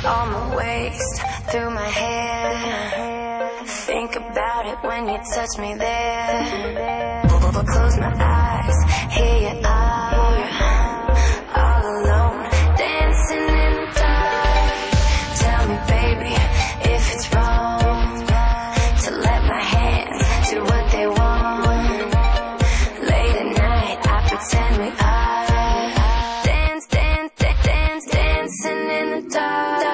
on my waist, through my hair. Think about it when you touch me there. Close my eyes, here you are, all alone, dancing in the dark. Tell me, baby, if it's wrong to let my hands do what they want. Late at night, I pretend we are dancing in the dark.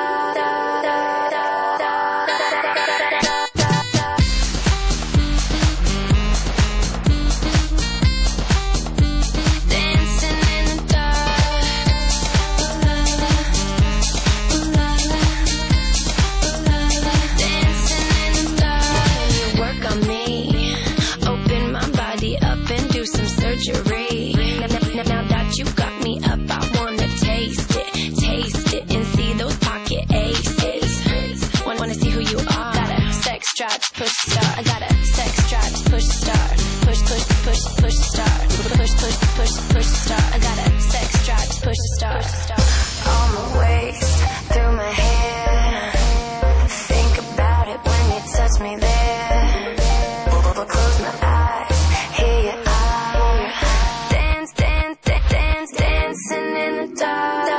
Now that you got me up, I wanna taste it, and see those pocket aces. Wanna see who you are. Got a sex drive, push start. I got a sex drive, push start. Push start. Push start. I got a sex drive, push start. On my waist, through my hair. Think about it when you touch me there. Close my eyes, here you are. Dancing in the dark.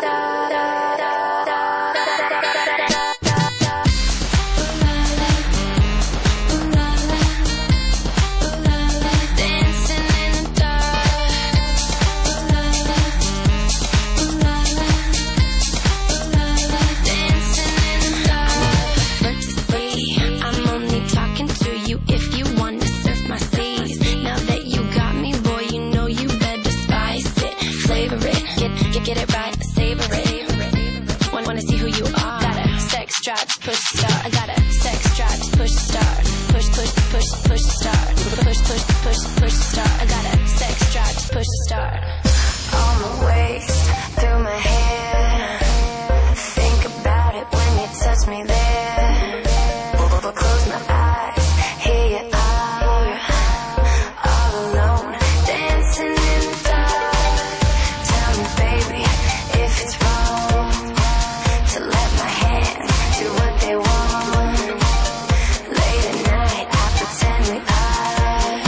Get it right, savor it. Wanna see who you are. Got a sex drive, push start. I got a sex drive, push start. Push start. Push start. I got a sex drive, push start. On my waist, through my hair. Think about it when you touch me there. Close my eyes, here you are, all alone, dancing in the dark. Tell me, baby, if it's wrong to let my hands do what they want. Late at night, I pretend we are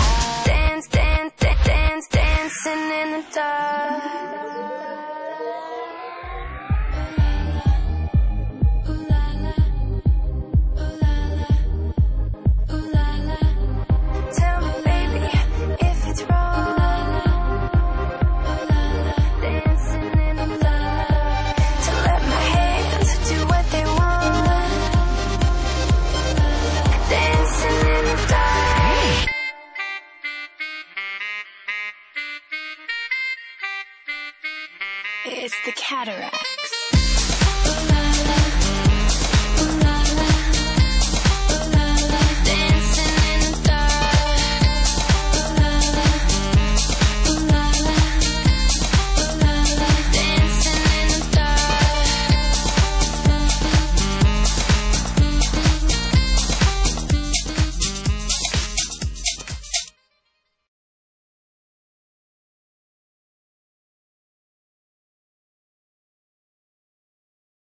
dancing in the dark. Tell me, baby, if it's wrong dancing in the dark, to let my hands do what they want. Dancing in the dark. It's the Cataracts.